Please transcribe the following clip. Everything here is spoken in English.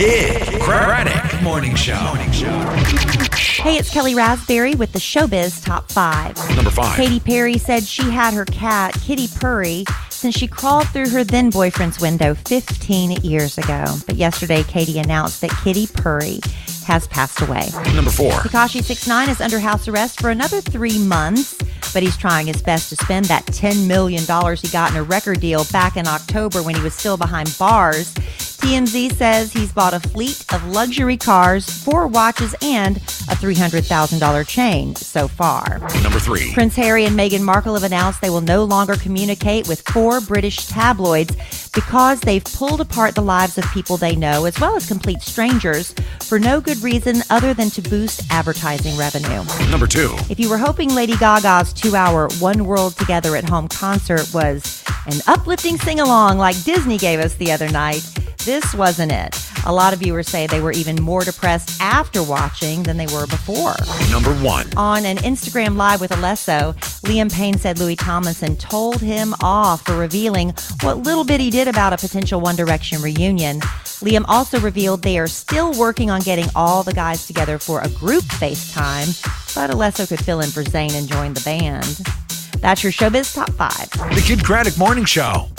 Kid Craddock Morning Show. Hey, it's Kelly Raspberry with the Showbiz Top 5. Number 5. Katy Perry said she had her cat, Kitty Purry, since she crawled through her then-boyfriend's window 15 years ago. But yesterday, Katy announced that Kitty Purry has passed away. Number 4. Tekashi 6ix9ine is under house arrest for another 3 months, but he's trying his best to spend that $10 million he got in a record deal back in October when he was still behind bars. TMZ says he's bought a fleet of luxury cars, 4 watches, and a $300,000 chain so far. Number 3. Prince Harry and Meghan Markle have announced they will no longer communicate with 4 British tabloids because they've pulled apart the lives of people they know, as well as complete strangers, for no good reason other than to boost advertising revenue. Number 2. If you were hoping Lady Gaga's 2-hour One World Together at Home concert was an uplifting sing-along like Disney gave us the other night, this wasn't it. A lot of viewers say they were even more depressed after watching than they were before. Number 1. On an Instagram Live with Alesso, Liam Payne said Louis Tomlinson told him off for revealing what little bit he did about a potential One Direction reunion. Liam also revealed they are still working on getting all the guys together for a group FaceTime, but Alesso could fill in for Zayn and join the band. That's your Showbiz Top 5. The Kid Craddock Morning Show.